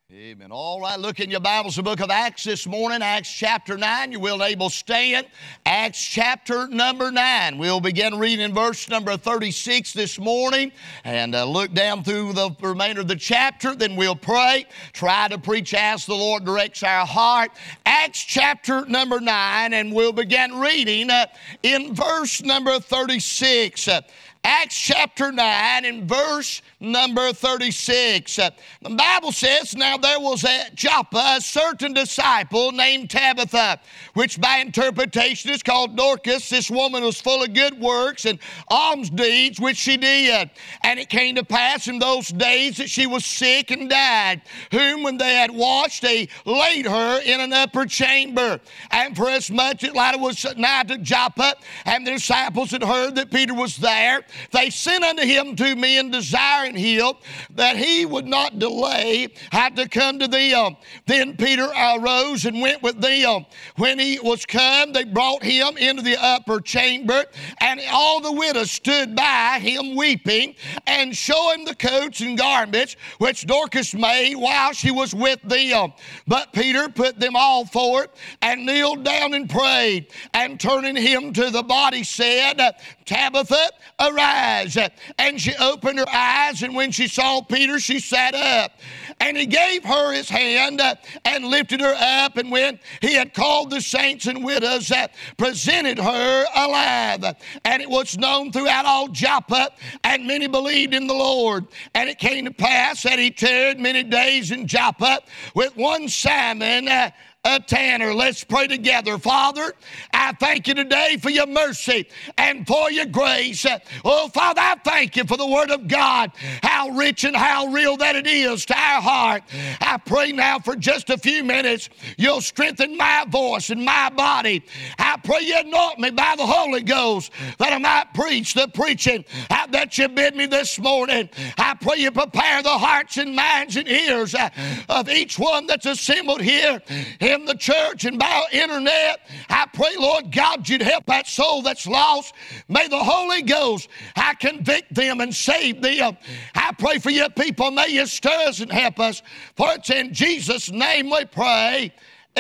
Amen. All right, look in your Bibles, the book of Acts this morning, Acts chapter 9. You will able stand. Acts chapter number 9. We'll begin reading in verse number 36 this morning and look down through the remainder of the chapter. Then we'll pray, try to preach as the Lord directs our heart. Acts chapter number 9, and we'll begin reading in verse number 36. Acts chapter 9 and verse number 36. The Bible says, "Now there was at Joppa a certain disciple named Tabitha, which by interpretation is called Dorcas. This woman was full of good works and alms deeds, which she did. And it came to pass in those days that she was sick and died, whom when they had washed, they laid her in an upper chamber. And for as much as it was nigh to Joppa, and the disciples had heard that Peter was there, they sent unto him 2 men, desiring him that he would not delay, had to come to them. Then Peter arose and went with them. When he was come, they brought him into the upper chamber, and all the widows stood by him weeping, and showing the coats and garments which Dorcas made while she was with them. But Peter put them all forth, and kneeled down and prayed, and turning him to the body said, Tabitha, arise. And she opened her eyes, and when she saw Peter, she sat up. And he gave her his hand and lifted her up, and when he had called the saints and widows, presented her alive. And it was known throughout all Joppa, and many believed in the Lord. And it came to pass that he tarried many days in Joppa with one Simon, a tanner." Let's pray together. Father, I thank you today for your mercy and for your grace. Oh, Father, I thank you for the word of God, how rich and how real that it is to our heart. I pray now for just a few minutes, you'll strengthen my voice and my body. I pray you anoint me by the Holy Ghost that I might preach the preaching that you bid me this morning. I pray you prepare the hearts and minds and ears of each one that's assembled here in the church and by internet. I pray, Lord God, you'd help that soul that's lost. May the Holy Ghost, I convict them and save them. I pray for your people. May you stir us and help us. For it's in Jesus' name we pray.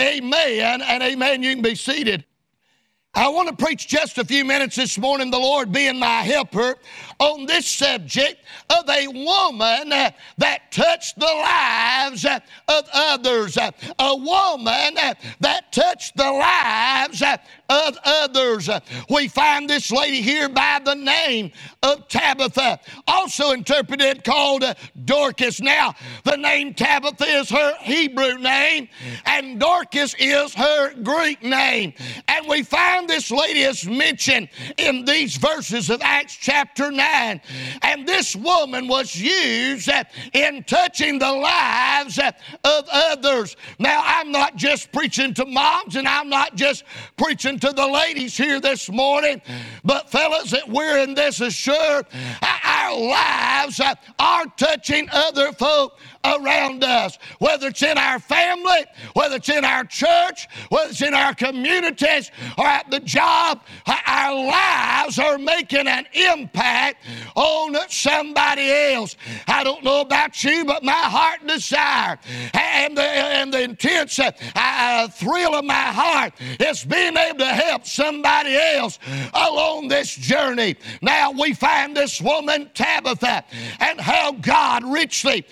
Amen and amen. You can be seated. I want to preach just a few minutes this morning, the Lord being my helper, on this subject of a woman that touched the lives of others. A woman that touched the lives of others. We find this lady here by the name of Tabitha, also interpreted called Dorcas. Now, the name Tabitha is her Hebrew name, and Dorcas is her Greek name. And we find this lady is mentioned in these verses of Acts chapter 9. And this woman was used in touching the lives of others. Now, I'm not just preaching to moms, and I'm not just preaching to the ladies here this morning, but fellas, that we're in this assured our lives are touching other folk around us, whether it's in our family, whether it's in our church, whether it's in our communities or at the job. Our lives are making an impact on somebody else. I don't know about you, but my heart and desire and the intense thrill of my heart is being able to help somebody else along this journey. Now we find this woman Tabitha and how God richly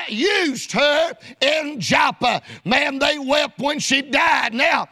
used her in Joppa. Man, they wept when she died. Now,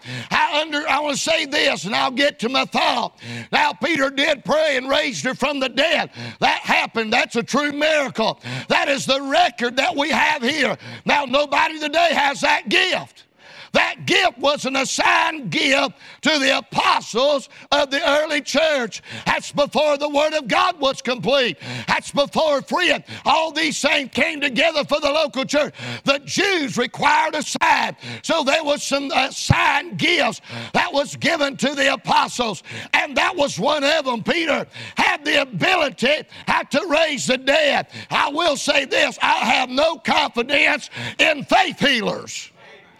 I want to say this, and I'll get to my thought. Now, Peter did pray and raised her from the dead. That happened. That's a true miracle. That is the record that we have here. Now, nobody today has that gift. That gift was an assigned gift to the apostles of the early church. That's before the Word of God was complete. That's before freeing. All these things came together for the local church. The Jews required a sign. So there was some assigned gifts that was given to the apostles. And that was one of them. Peter had the ability to raise the dead. I will say this, I have no confidence in faith healers.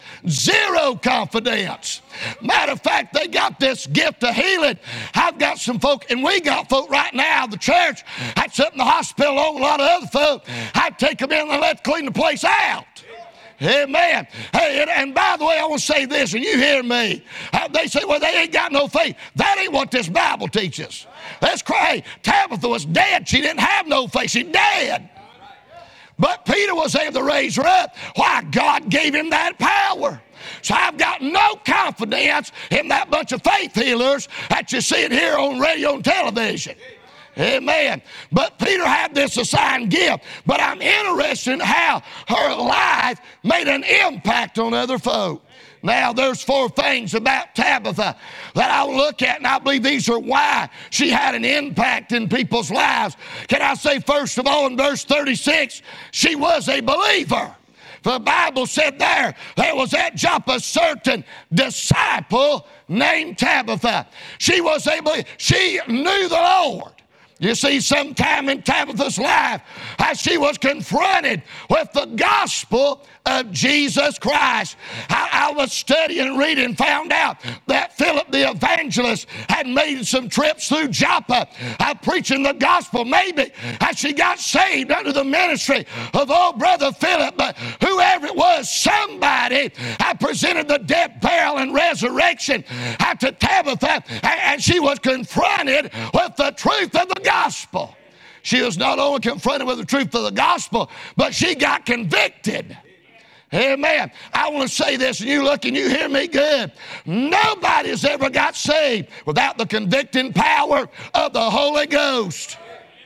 Zero confidence. Matter of fact, they got this gift of healing. I've got some folk, and we got folk right now, the church, I'd sit in the hospital along a lot of other folk. I'd take them in and let clean the place out. Amen. Hey, and by the way, I want to say this, and you hear me. They say, well, they ain't got no faith. That ain't what this Bible teaches. That's crazy. Tabitha was dead. She didn't have no faith. She's dead. But Peter was able to raise her up. Why? God gave him that power. So I've got no confidence in that bunch of faith healers that you see here on radio and television. Amen. But Peter had this assigned gift. But I'm interested in how her life made an impact on other folk. Now, there's 4 things about Tabitha that I'll look at, and I believe these are why she had an impact in people's lives. Can I say, first of all, in verse 36, she was a believer. The Bible said there was at Joppa a certain disciple named Tabitha. She was a believer. She knew the Lord. You see, sometime in Tabitha's life, as she was confronted with the gospel of Jesus Christ, I was studying and reading and found out that Philip the evangelist had made some trips through Joppa preaching the gospel. Maybe as she got saved under the ministry of old brother Philip, but whoever it was, somebody presented the death, burial, and resurrection to Tabitha, and she was confronted with the truth of the gospel. She was not only confronted with the truth of the gospel, but she got convicted. Amen. I want to say this, and you look and you hear me good. Nobody's ever got saved without the convicting power of the Holy Ghost.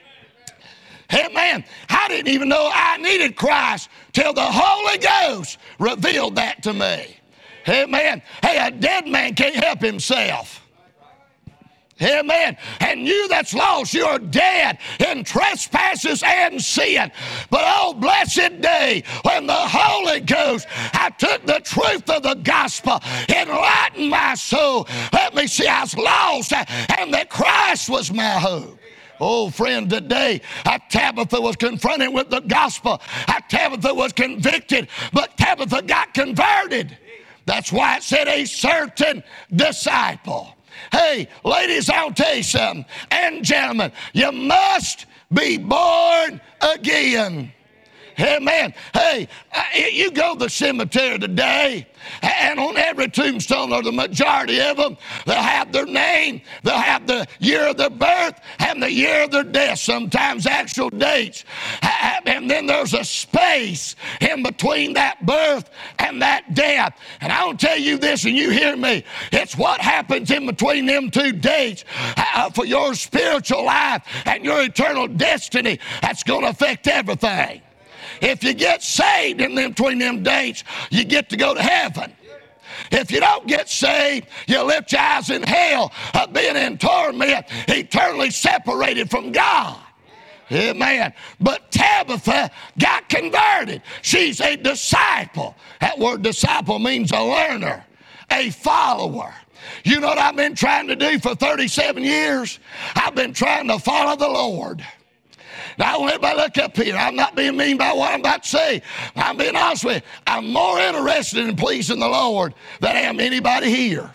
Amen. I didn't even know I needed Christ till the Holy Ghost revealed that to me. Amen. Hey, a dead man can't help himself. Amen. And you that's lost, you're dead in trespasses and sin. But oh, blessed day when the Holy Ghost, I took the truth of the gospel, enlightened my soul. Let me see, I was lost, and that Christ was my hope. Oh, friend, today, Tabitha was confronted with the gospel. Tabitha was convicted, but Tabitha got converted. That's why it said a certain disciple. Hey, ladies, I'll tell you something. And gentlemen, you must be born again. Amen. Hey, you go to the cemetery today, and on every tombstone, or the majority of them, they'll have their name, they'll have the year of their birth, and the year of their death, sometimes actual dates. And then there's a space in between that birth and that death. And I'll tell you this, and you hear me, it's what happens in between them 2 dates for your spiritual life and your eternal destiny that's going to affect everything. If you get saved in between them dates, you get to go to heaven. If you don't get saved, you lift your eyes in hell, being in torment, eternally separated from God. Amen. But Tabitha got converted. She's a disciple. That word disciple means a learner, a follower. You know what I've been trying to do for 37 years? I've been trying to follow the Lord. Now, I want everybody to look up here. I'm not being mean by what I'm about to say. I'm being honest with you. I'm more interested in pleasing the Lord than I am anybody here.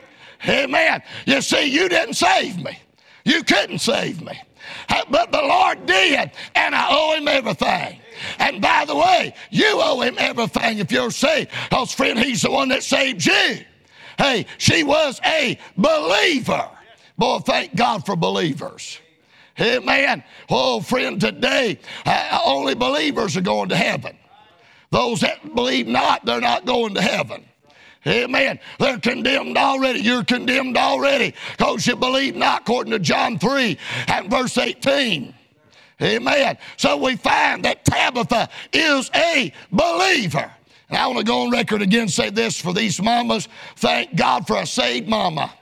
Amen. You see, you didn't save me. You couldn't save me. But the Lord did, and I owe him everything. And by the way, you owe him everything if you're saved. Because, friend, he's the one that saved you. Hey, she was a believer. Boy, thank God for believers. Amen. Oh, friend, today, only believers are going to heaven. Those that believe not, they're not going to heaven. Amen. They're condemned already. You're condemned already because you believe not, according to John 3 and verse 18. Amen. So we find that Tabitha is a believer. And I want to go on record again and say this for these mamas. Thank God for a saved mama.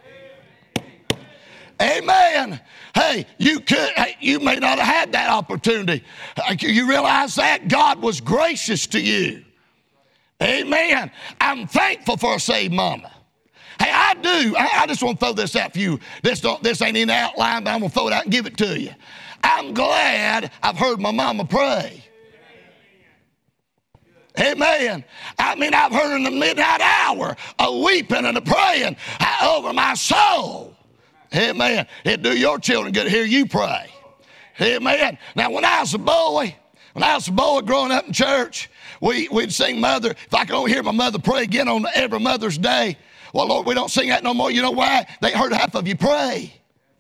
Amen. Hey, you may not have had that opportunity. You realize that? God was gracious to you. Amen. I'm thankful for a saved mama. Hey, I do. I just want to throw this out for you. This ain't in the outline, but I'm going to throw it out and give it to you. I'm glad I've heard my mama pray. Amen. I mean, I've heard her in the midnight hour a weeping and a praying over my soul. Amen. It do your children good to hear you pray. Amen. Now, when I was a boy, When I was a boy growing up in church, we'd sing Mother. If I could only hear my mother pray again on every Mother's Day. Well, Lord, we don't sing that no more. You know why? They heard half of you pray.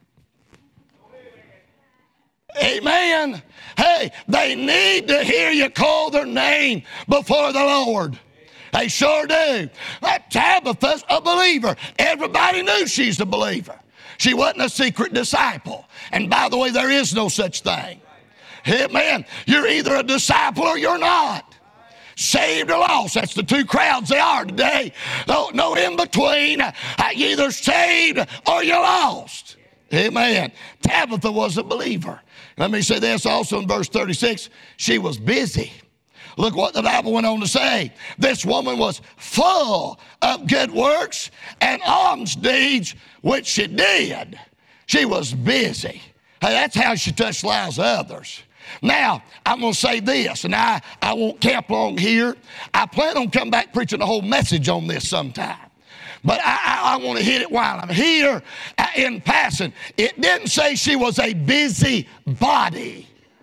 Amen. Hey, they need to hear you call their name before the Lord. They sure do. That Tabitha's a believer. Everybody knew she's a believer. She wasn't a secret disciple. And by the way, there is no such thing. Amen. You're either a disciple or you're not. Saved or lost. That's the two crowds they are today. No in between. You're either saved or you're lost. Amen. Tabitha was a believer. Let me say this also in verse 36. She was busy. Look what the Bible went on to say. This woman was full of good works and alms deeds, which she did. She was busy. Hey, that's how she touched the lives of others. Now, I'm going to say this, and I won't camp long here. I plan on coming back preaching the whole message on this sometime. But I want to hit it while I'm here in passing. It didn't say she was a busy body.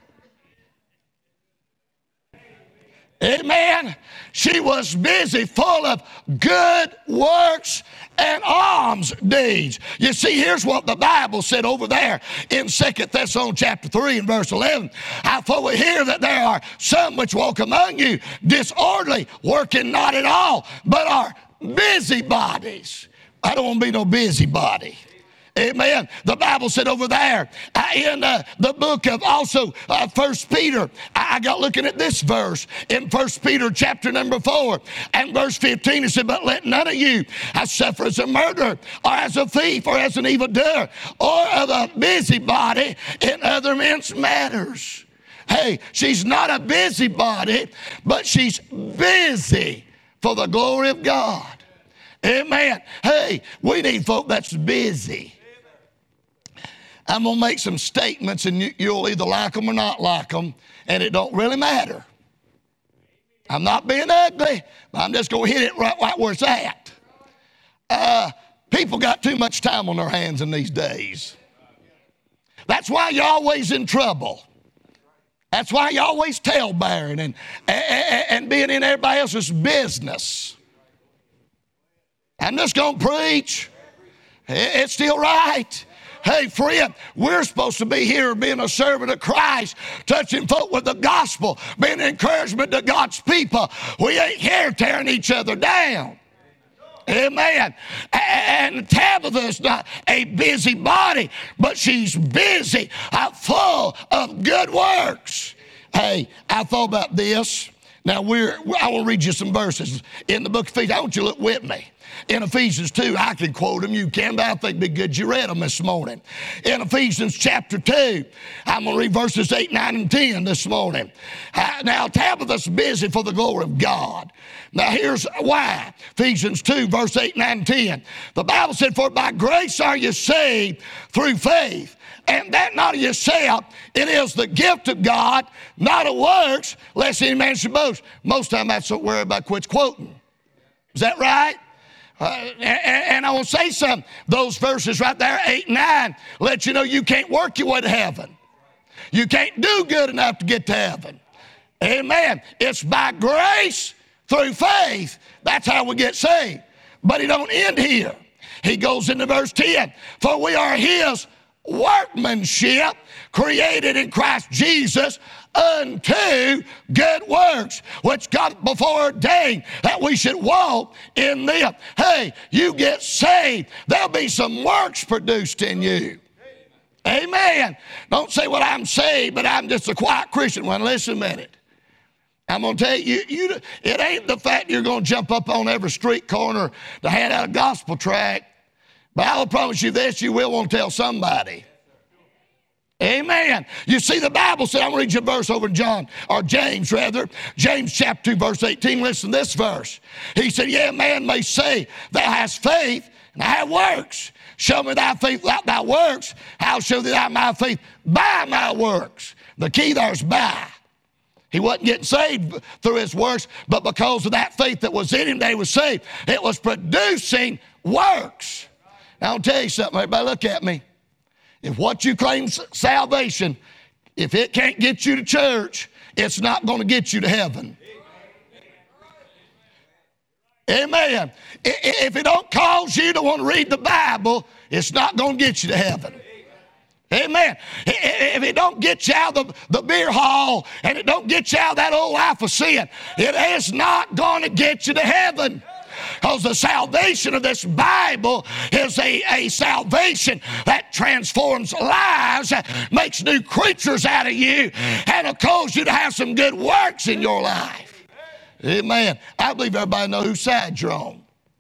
Amen. She was busy, full of good works and alms deeds. You see, here's what the Bible said over there in 2 Thessalonians chapter 3 and verse 11. For we hear that there are some which walk among you disorderly, working not at all, but are busybodies. I don't want to be no busybody. Amen. The Bible said over there in the book of also 1 Peter, I got looking at this verse in 1 Peter chapter number 4 and verse 15. It said, but let none of you suffer as a murderer or as a thief or as an evildoer or of a busybody in other men's matters. Hey, she's not a busybody, but she's busy for the glory of God. Amen. Hey, we need folk that's busy. I'm going to make some statements, and you'll either like them or not like them, and it don't really matter. I'm not being ugly, but I'm just going to hit it right where it's at. People got too much time on their hands in these days. That's why you're always in trouble. That's why you're always tale-bearing and being in everybody else's business. I'm just going to preach. It's still right. Hey, friend, we're supposed to be here being a servant of Christ, touching folk with the gospel, being an encouragement to God's people. We ain't here tearing each other down. Amen. And Tabitha's not a busy body, but she's busy, full of good works. Hey, I thought about this. Now, I will read you some verses in the book of Ephesians. I want you to look with me. In Ephesians 2, I can quote them, you can, but I think it'd be good you read them this morning. In Ephesians chapter 2, I'm going to read verses 8, 9, and 10 this morning. Now, Tabitha's busy for the glory of God. Now, here's why. Ephesians 2, verse 8, 9, and 10. The Bible said, for by grace are you saved through faith. And that not of yourself, it is the gift of God, not of works, lest any man should boast. Most of the time, that's what everybody quits quoting. Is that right? And I will say something. Those verses right there, 8 and 9, let you know you can't work your way to heaven. You can't do good enough to get to heaven. Amen. It's by grace through faith. That's how we get saved. But he don't end here. He goes into verse 10. For we are his workmanship, created in Christ Jesus unto good works, which God before ordained that we should walk in them. Hey, you get saved, there'll be some works produced in you. Amen. Don't say, well, I'm saved, but I'm just a quiet Christian. Well, listen a minute. I'm going to tell you, it ain't the fact you're going to jump up on every street corner to hand out a gospel tract. But I will promise you this, you will want to tell somebody. Amen. You see, the Bible said, I'm going to read you a verse over in James chapter 2, verse 18. Listen to this verse. He said, yeah, man may say, thou hast faith, and I have works. Show me thy faith without thy works. How show thou my faith? By my works. The key there is by. He wasn't getting saved through his works, but because of that faith that was in him, that he was saved. It was producing works. Now, I'll tell you something, everybody, look at me. If what you claim salvation, if it can't get you to church, it's not going to get you to heaven. Amen. If it don't cause you to want to read the Bible, it's not going to get you to heaven. Amen. If it don't get you out of the beer hall and it don't get you out of that old life of sin, it is not going to get you to heaven. Because the salvation of this Bible is a salvation that transforms lives, makes new creatures out of you, and will cause you to have some good works in your life. Amen. I believe everybody knows whose side you're on.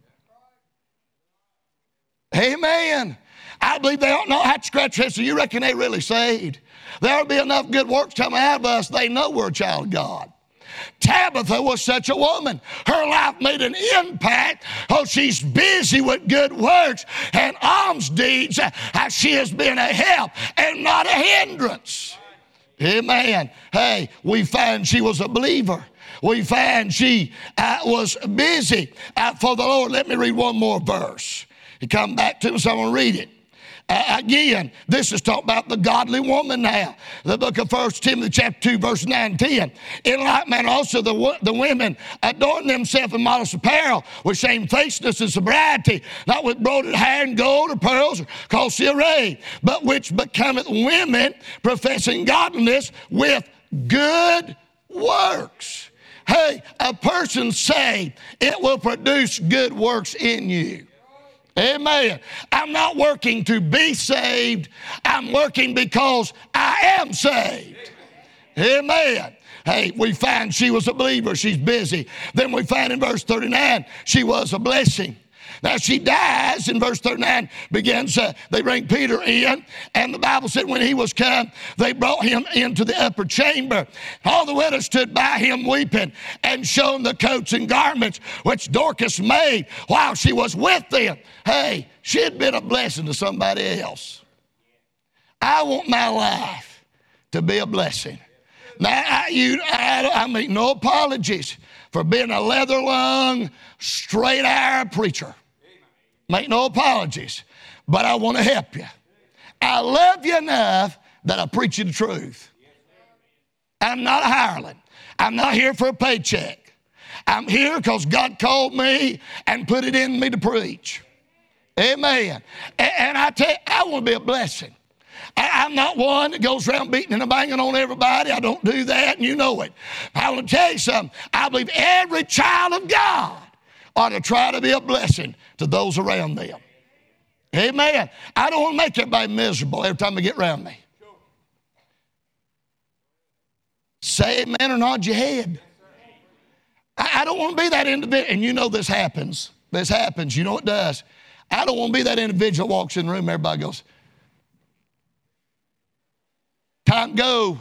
Amen. I believe they don't know how to scratch their head. So you reckon they really saved? There'll be enough good works coming out of us. They know we're a child of God. Tabitha was such a woman. Her life made an impact. Oh, she's busy with good works and alms deeds. She has been a help and not a hindrance. Amen. Hey, we find she was a believer. We find she was busy for the Lord. Let me read one more verse. You come back to me, so I'm going to read it. Again, this is talking about the godly woman now. The book of 1 Timothy chapter 2, verse 9 and 10. In like manner also the women adorn themselves in modest apparel with shamefacedness and sobriety, not with broidered hair and gold or pearls or costly array, but which becometh women professing godliness with good works. Hey, a person saved, it will produce good works in you. Amen. I'm not working to be saved. I'm working because I am saved. Amen. Hey, we find she was a believer. She's busy. Then we find in verse 39, she was a blessing. Now she dies in verse 39, they bring Peter in, and the Bible said when he was come, they brought him into the upper chamber. All the widows stood by him weeping and showing the coats and garments which Dorcas made while she was with them. Hey, she had been a blessing to somebody else. I want my life to be a blessing. Now, I make no apologies for being a leather-lung, straight-arrow preacher. Make no apologies, but I want to help you. I love you enough that I preach you the truth. I'm not a hireling. I'm not here for a paycheck. I'm here because God called me and put it in me to preach. Amen. And I tell you, I want to be a blessing. I'm not one that goes around beating and banging on everybody. I don't do that, and you know it. I want to tell you something. I believe every child of God ought to try to be a blessing to those around them. Amen. I don't want to make everybody miserable every time they get around me. Say amen or nod your head. I don't want to be that individual. And you know this happens. This happens. You know it does. I don't want to be that individual that walks in the room, everybody goes, time go.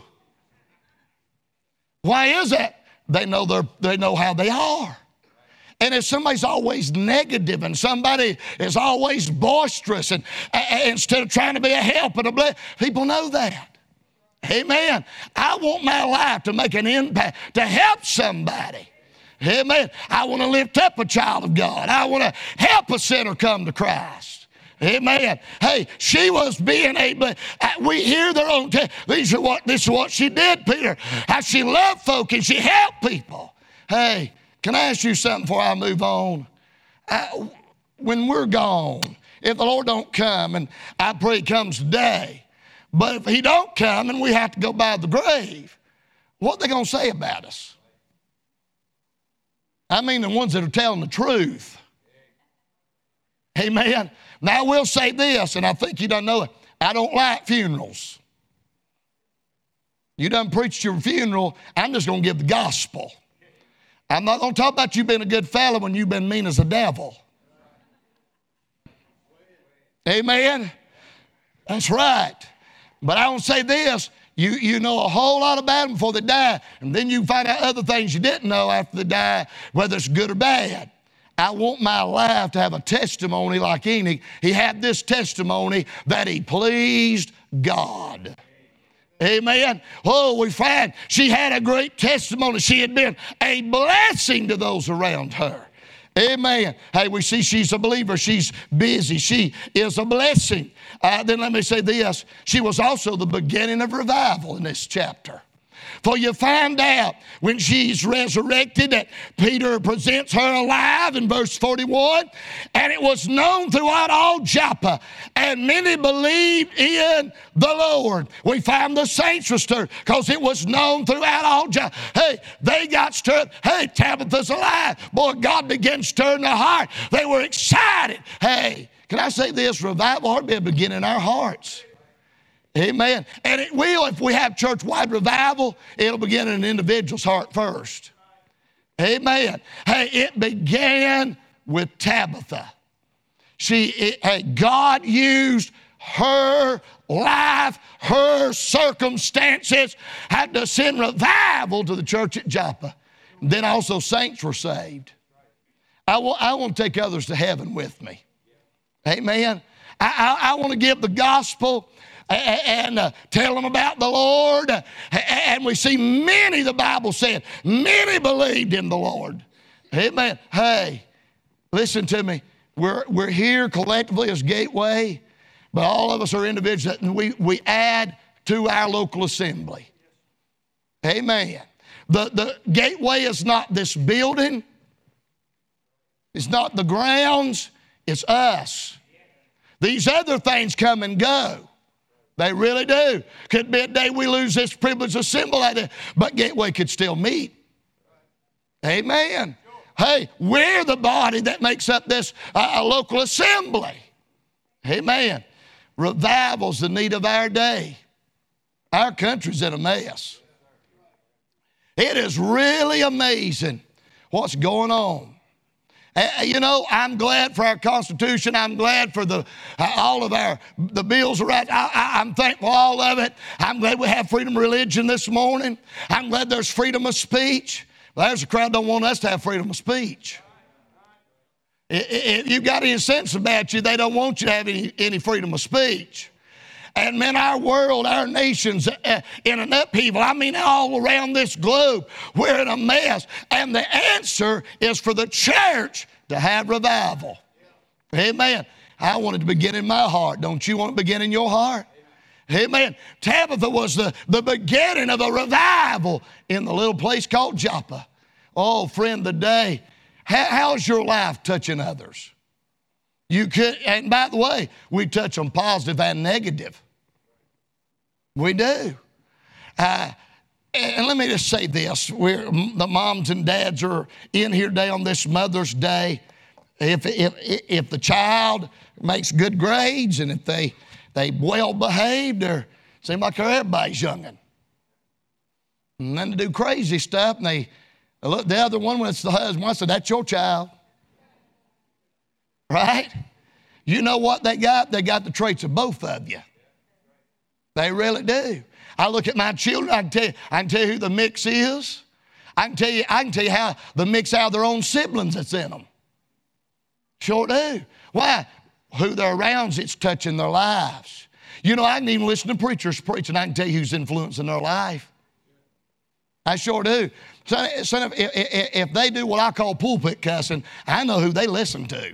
Why is that? They know how they are. And if somebody's always negative and somebody is always boisterous and instead of trying to be a help and a blessing, people know that. Amen. I want my life to make an impact, to help somebody. Amen. I want to lift up a child of God. I want to help a sinner come to Christ. Amen. Hey, she was being able, we hear their own, this is what she did, Peter. How she loved folk and she helped people. Hey, can I ask you something before I move on? When we're gone, if the Lord don't come, and I pray he comes today, but if he don't come and we have to go by the grave, what are they going to say about us? I mean the ones that are telling the truth. Amen. Now I will say this, and I think you don't know it. I don't like funerals. You done preached your funeral, I'm just going to give the gospel. I'm not going to talk about you being a good fellow when you've been mean as a devil. Amen? That's right. But I want to say this. You know a whole lot about them before they die, and then you find out other things you didn't know after they die, whether it's good or bad. I want my life to have a testimony like Enoch. He had this testimony that he pleased God. Amen. Oh, we find she had a great testimony. She had been a blessing to those around her. Amen. Hey, we see she's a believer. She's busy. She is a blessing. Then let me say this. She was also the beginning of revival in this chapter. For you find out when she's resurrected that Peter presents her alive in verse 41. And it was known throughout all Joppa, and many believed in the Lord. We find the saints were stirred because it was known throughout all Joppa. Hey, they got stirred. Hey, Tabitha's alive. Boy, God began stirring their heart. They were excited. Hey, can I say this? Revival ought to be a beginning in our hearts. Amen. And it will, if we have church-wide revival, it'll begin in an individual's heart first. Amen. Hey, it began with Tabitha. God used her life, her circumstances, had to send revival to the church at Joppa. And then also saints were saved. I want to take others to heaven with me. Amen. I want to give the gospel and tell them about the Lord. And we see many, the Bible said, many believed in the Lord. Amen. Hey, listen to me. We're here collectively as Gateway, but all of us are individuals that we add to our local assembly. Amen. The Gateway is not this building. It's not the grounds. It's us. These other things come and go. They really do. Could be a day we lose this privilege to assemble like that, but Gateway could still meet. Amen. Hey, we're the body that makes up this local assembly. Amen. Revival's the need of our day. Our country's in a mess. It is really amazing what's going on. You know, I'm glad for our Constitution. I'm glad for all of the bills of rights. I'm thankful for all of it. I'm glad we have freedom of religion this morning. I'm glad there's freedom of speech. Well, there's a crowd that don't want us to have freedom of speech. If you've got any sense about you, they don't want you to have any freedom of speech. And man, our world, our nation's in an upheaval. I mean, all around this globe, we're in a mess. And the answer is for the church to have revival. Amen. I want it to begin in my heart. Don't you want it to begin in your heart? Amen. Tabitha was the beginning of a revival in the little place called Joppa. Oh, friend, today, how's your life touching others? You could, and by the way, we touch them positive and negative. We do. And let me just say this. The moms and dads are in here today on this Mother's Day. If the child makes good grades and if they well behaved, they seem like everybody's youngin'. And then they do crazy stuff and they look the other one when it's the husband. I said, that's your child. Right? You know what they got? They got the traits of both of you. They really do. I look at my children, I can tell you who the mix is. I can tell you how the mix out of their own siblings that's in them. Sure do. Why? Who they're around, it's touching their lives. You know, I can even listen to preachers preach and I can tell you who's influencing their life. I sure do. So if they do what I call pulpit cussing, I know who they listen to.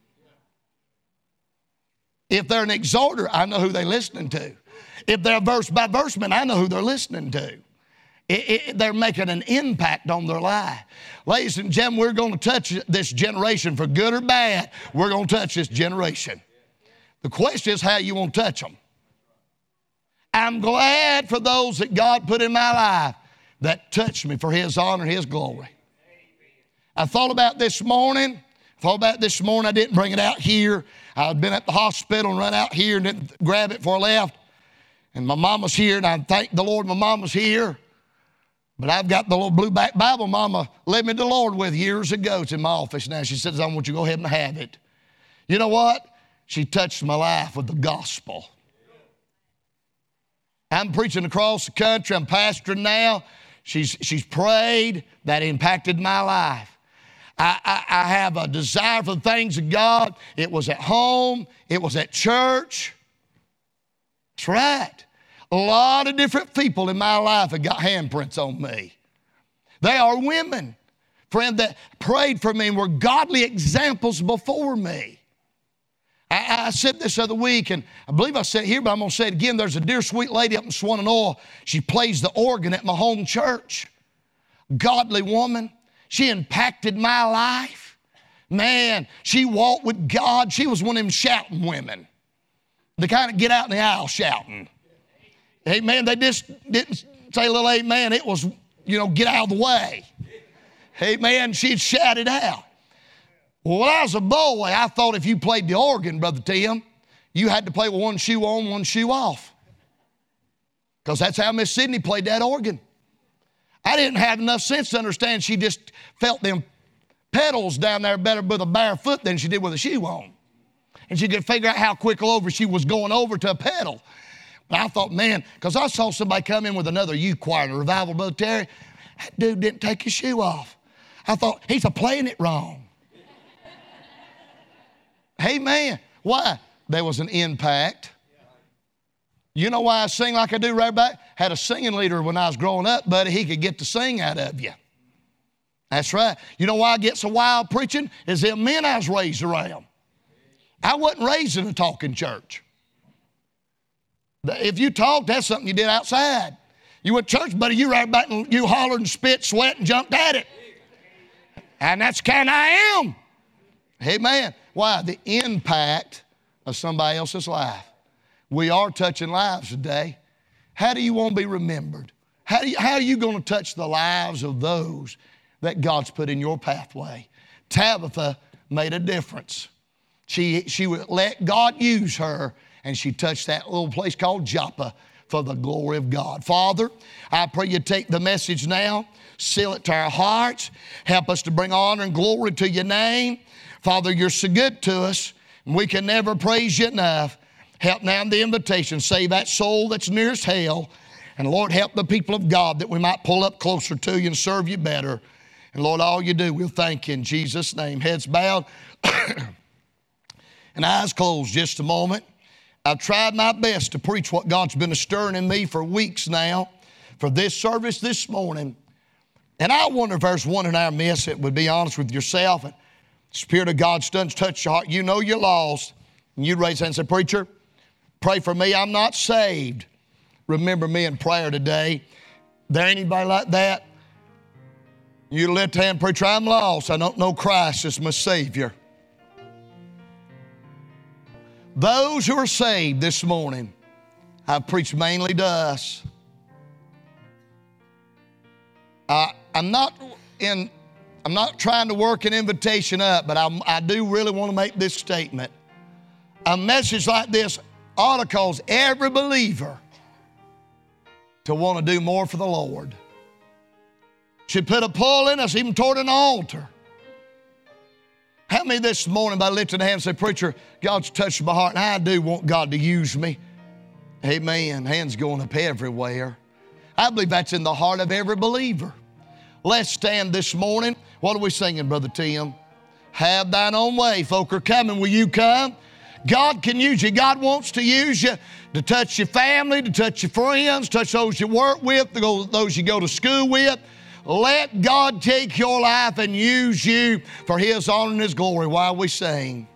If they're an exhorter, I know who they're listening to. If they're a verse-by-verse man, I know who they're listening to. They're making an impact on their life. Ladies and gentlemen, we're going to touch this generation for good or bad. We're going to touch this generation. The question is how you want to touch them. I'm glad for those that God put in my life that touched me for His honor and His glory. I thought about this morning. I didn't bring it out here. I'd been at the hospital and run out here and didn't grab it before I left. And my mama's here, and I thank the Lord my mama's here. But I've got the little blue-back Bible mama led me to the Lord with years ago. It's in my office now. She says, I want you to go ahead and have it. You know what? She touched my life with the gospel. I'm preaching across the country. I'm pastoring now. She's prayed. That impacted my life. I have a desire for the things of God. It was at home. It was at church. That's right. A lot of different people in my life have got handprints on me. They are women, friend, that prayed for me and were godly examples before me. I said this other week, and I believe I said it here, but I'm going to say it again. There's a dear sweet lady up in Swannanoa. She plays the organ at my home church. Godly woman. She impacted my life. Man, she walked with God. She was one of them shouting women. They kind of get out in the aisle shouting. Amen. They just didn't say a little amen. It was, get out of the way. Amen. She'd shout it out. Well, when I was a boy, I thought if you played the organ, Brother Tim, you had to play with one shoe on, one shoe off. Because that's how Miss Sidney played that organ. I didn't have enough sense to understand she just felt them pedals down there better with a bare foot than she did with a shoe on. And she could figure out how quick over she was going over to a pedal. But I thought, man, because I saw somebody come in with another youth choir in a revival, Brother Terry. That dude didn't take his shoe off. I thought, he's playing it wrong. Amen. Why? There was an impact. You know why I sing like I do right back? Had a singing leader when I was growing up, buddy. He could get the sing out of you. That's right. You know why I get so wild preaching? Is them men I was raised around. I wasn't raised in a talking church. If you talked, that's something you did outside. You went to church, buddy, you right back and you hollered and spit, sweat, and jumped at it. And that's the kind I am. Amen. Why? The impact of somebody else's life. We are touching lives today. How do you want to be remembered? How are you going to touch the lives of those that God's put in your pathway? Tabitha made a difference. She would let God use her, and she touched that little place called Joppa for the glory of God. Father, I pray you take the message now, seal it to our hearts, help us to bring honor and glory to your name. Father, you're so good to us, and we can never praise you enough. Help now in the invitation. Save that soul that's nearest hell. And Lord, help the people of God that we might pull up closer to you and serve you better. And Lord, all you do, we'll thank you in Jesus' name. Heads bowed and eyes closed just a moment. I've tried my best to preach what God's been stirring in me for weeks now for this service this morning. And I wonder if there's one in our midst that would be honest with yourself. And the Spirit of God's done touched your heart. You know you're lost. And you'd raise your hand and say, preacher, pray for me. I'm not saved. Remember me in prayer today. There anybody like that? You lift hand, preacher, I'm lost. I don't know Christ as my Savior. Those who are saved this morning, I've preached mainly to us. I'm not trying to work an invitation up, but I do really want to make this statement. A message like this ought to cause every believer to want to do more for the Lord. Should put a pull in us even toward an altar. Help me this morning by lifting a hand and say, preacher, God's touched my heart, and I do want God to use me. Amen. Hands going up everywhere. I believe that's in the heart of every believer. Let's stand this morning. What are we singing, Brother Tim? Have thine own way. Folk are coming. Will you come? God can use you. God wants to use you to touch your family, to touch your friends, touch those you work with, those you go to school with. Let God take your life and use you for His honor and His glory while we sing.